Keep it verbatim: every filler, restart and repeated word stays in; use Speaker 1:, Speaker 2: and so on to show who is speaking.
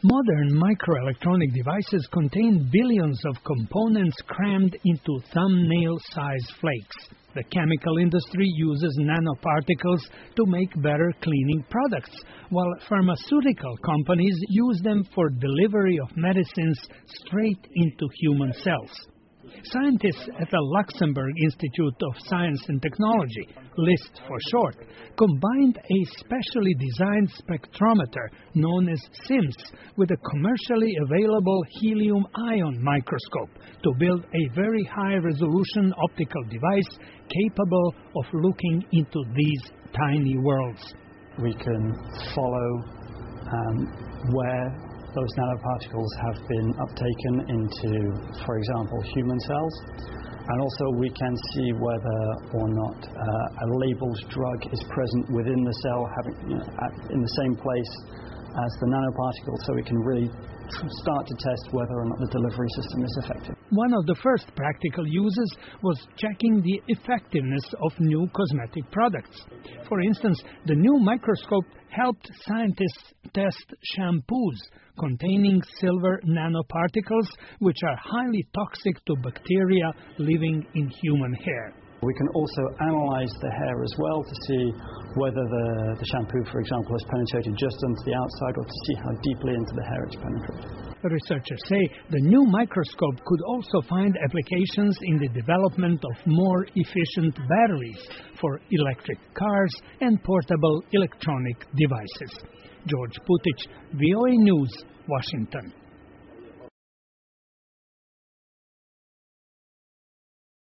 Speaker 1: Modern microelectronic devices contain billions of components crammed into thumbnail-sized flakes. The chemical industry uses nanoparticles to make better cleaning products, while pharmaceutical companies use them for delivery of medicines straight into human cells. Scientists at the Luxembourg Institute of Science and Technology, LIST for short, combined a specially designed spectrometer known as SIMS with a commercially available helium-ion microscope to build a very high-resolution optical device capable of looking into these tiny worlds.
Speaker 2: We can follow um, where those nanoparticles have been uptaken into, for example, human cells. And also we can see whether or not uh, a labeled drug is present within the cell, having, you know, at, in the same place as the nanoparticle, so we can really start to test whether or not the delivery system is effective.
Speaker 1: One of the first practical uses was checking the effectiveness of new cosmetic products. For instance, the new microscope helped scientists test shampoos containing silver nanoparticles, which are highly toxic to bacteria living in human hair.
Speaker 2: We can also analyze the hair as well to see whether the, the shampoo, for example, has penetrated just onto the outside or to see how deeply into the hair it's penetrated.
Speaker 1: The researchers say the new microscope could also find applications in the development of more efficient batteries for electric cars and portable electronic devices. George Putich, V O A News, Washington.